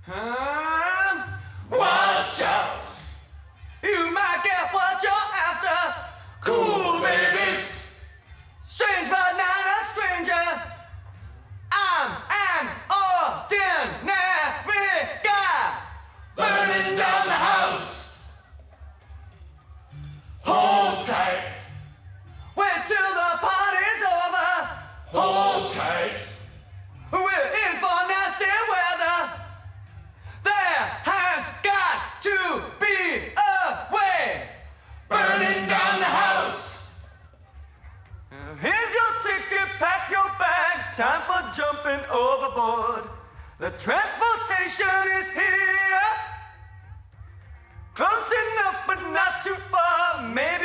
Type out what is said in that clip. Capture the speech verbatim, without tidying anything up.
Um, watch out! You might get what you're after. Cool babies, strange but not a stranger. I'm an ordinary guy, burning down the house. Hold tight, wait till the party's over. Hold tight, we're in for nasty weather. There has got to be a way, burning down the house. Here's your ticket, pack your bags, time for jumping overboard. The transportation is here, close enough but not too far, maybe